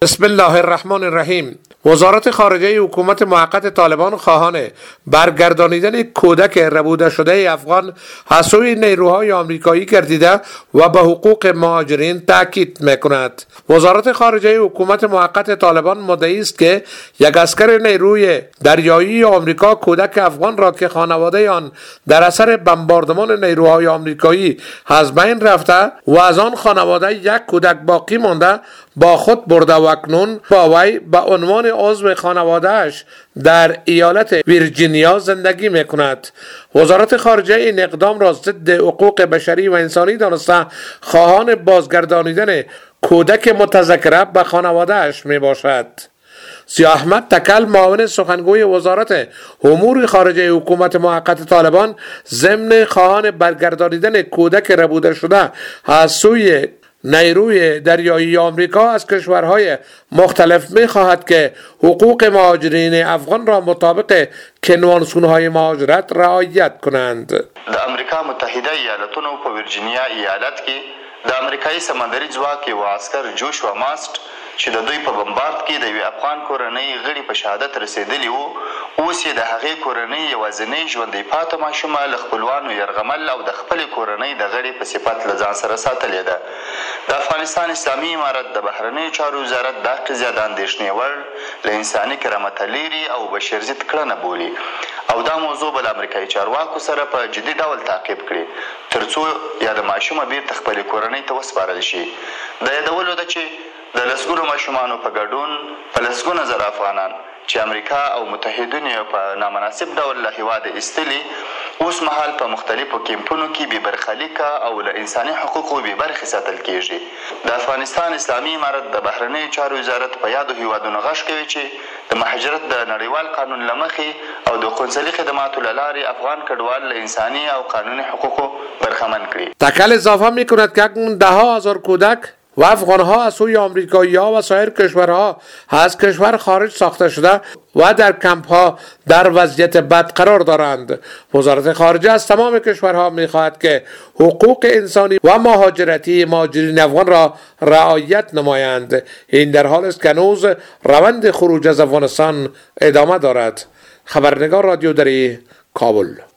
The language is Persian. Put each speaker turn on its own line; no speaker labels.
بسم الله الرحمن الرحیم. وزارت خارجه حکومت موقت طالبان خواهان برگردانیدن کودک ربوده شده افغان از سوی نیروهای آمریکایی گردیده و به حقوق مهاجرین تاکید میکند. وزارت خارجه حکومت موقت طالبان مدعی است که یک عسکر نیروی دریایی آمریکا کودک افغان را که خانواده آن در اثر بمباردمان نیروهای آمریکایی از بین رفته و از آن خانواده یک کودک باقی مانده با خود برده و اکنون با وی به عنوان عضو خانواده‌اش در ایالت ویرجینیا زندگی میکند. وزارت خارجه این اقدام را ضد حقوق بشری و انسانی دانسته خواهان بازگردانیدن کودک متذکره به خانواده‌اش می باشد. ضیاء احمد تکل، معاون سخنگوی وزارت امور خارجه حکومت موقت طالبان، ضمن خواهان برگردانیدن کودک ربوده شده از سوی نیروی دریایی آمریکا از کشورهای مختلف می خواهد که حقوق مهاجرین افغان را مطابق کنوانسیون‌های مهاجرت رعایت کنند.
د امریکا متحده ایالتونو په ویرجینیا ایالت کې د امریکایي سمندري ځواک یو عسکر جوشوا ماست چې د دوی په بمبارد کې د یوې افغان کورنۍ غړي په شهادت رسېدلي وو، اوس یې د هغې کورنۍ یوازینۍ ژوندی پاته ماشومه له خپلوانو یرغمل او د خپلې کورنۍ د غړي په صفت له ځان سره ساتلې ده. د افغانستان اسلامي امارت د بهرنیو چارو وزارت دا قضیه د اندېښنې وړ له انساني کرامته لیرې او بشرضد کړنه بولي او دا موضوع به له امریکایي چارواکو سره په جدي ډول تعقیب کړي تر څو یا د ماشومه بیرته خپلې کورنۍ ته وسپارل شي. د یادولو ده چې د لسګونو ماشومانو په ګډون په لسګونه زره افغانان چې امریکا او متحدینو یې په نامناسب ډول له هېواده ایستلي اوس مهال په مختلفو کیمپونو کې بې برخلیکه او له انساني حقوقو بې برخې ساتل کیږي. د افغانستان اسلامي امارت د بهرنیو چارو وزارت په یادو هېوادونو غږ کوي چې د مهاجرت د نړیوال قانون له مخې او د قونسلي خدماتو له لارې افغان کډوال له انساني او قانوني حقوقو برخمن کړي.
تکل اضافه میکند که ده‌ها هزار کودک و افغانها از سوی آمریکایی‌ها و سایر کشورها از کشور خارج ساخته شده و در کمپ‌ها در وضعیت بد قرار دارند. وزارت خارجه از تمام کشورها می‌خواهد که حقوق انسانی و مهاجرتی مهاجرین افغان را رعایت نمایند. این در حال است که هنوز روند خروج از افغانستان ادامه دارد. خبرنگار رادیو دری، کابل.